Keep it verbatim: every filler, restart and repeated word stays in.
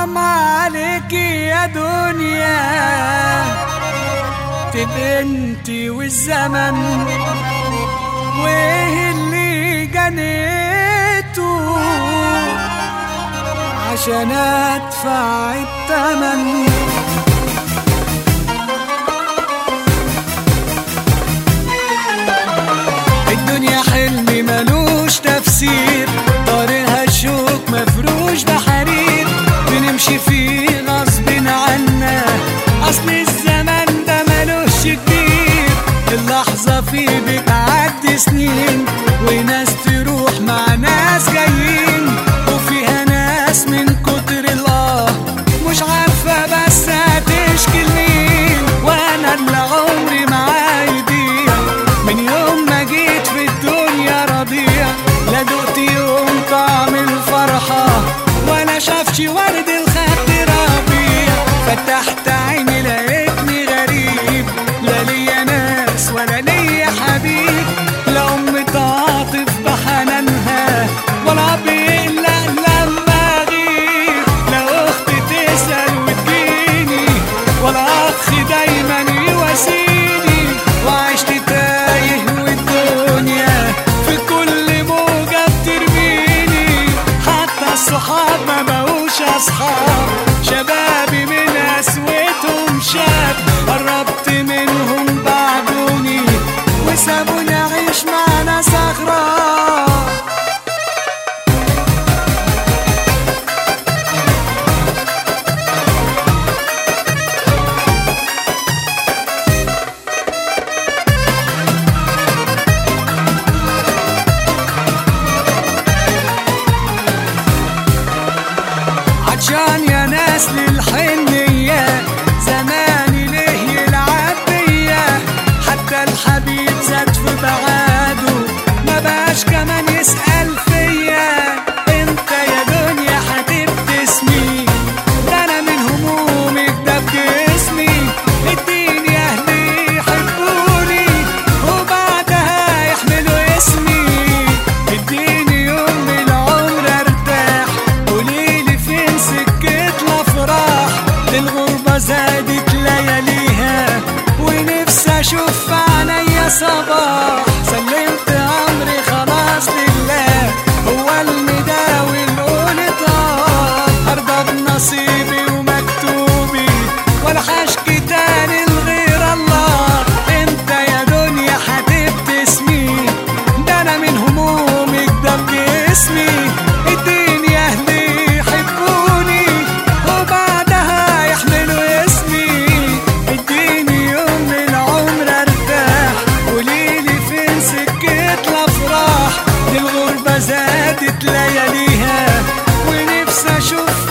حرام عليكي يا دنيا تبقى انتي والزمن، وايه اللي جنيته عشان ادفع التمن. الدنيا حلم ملوش تفسير، طريقها الشوك مفروش بحرير، بنمشي فيه غصب عنا، اصل الزمن ده ملوش كبير، اللحظة فيه بتعدي سنين، وناس تروح مع ناس جايين، وفيها ناس من كتر الله مش عارفة بس هتشكي مين، وانا اللي عمري معاه يضيع من يوم ما جيت في الدنيا رضيع، لا دقت يوم طعم الفرحة ولا شافش ورد الخد ربيع، فتحت عيني لقيتني غريب، لا ليا ناس ولا ليا حبيب، لا أم تعاطف بحنانها ولا بيقلق لما أغيب، لا أخت تسأل وتجيني ولا أخ دايما يواسيني، وعشت تايه والدنيا في كل موجة بترميني، حتى الصحاب ما بقوش أصحاب، شبابي من قسوتهم شاب، قربت منهم بعدوني وسابوني أعيش مع ناس أغراب. عطشان يا ناس للحنية، زماني ليه يلعب بيا، حتى الحبيب زاد في بعاده ما بقاش كمان يسأل فيا، انت يا دنيا هتبتسمي ده انا من همومك ده بجسمي، اديني اهلي يحبوني وبعدها يحملوا اسمي، اديني يوم من العمر ارتاح، قوليلي فين سكة الافراح، للغربة زادت لياليها ونفسي اشوف عينيا صباح، سلمت امري خلاص لله هو المداوي القول طاب، ارضى بنصيبي ومكتوبي ولا حشكي تاني لغير الله، انت يا دنيا هتبتسمي ده انا من همومك ده بجسمي، اديني اهلي يحبوني وبعدها يحملوا اسمي، اديني يوم من العمر ارتاح، قوليلي فين سكة الافراح، للغربة زادت لياليها ونفسي اشوف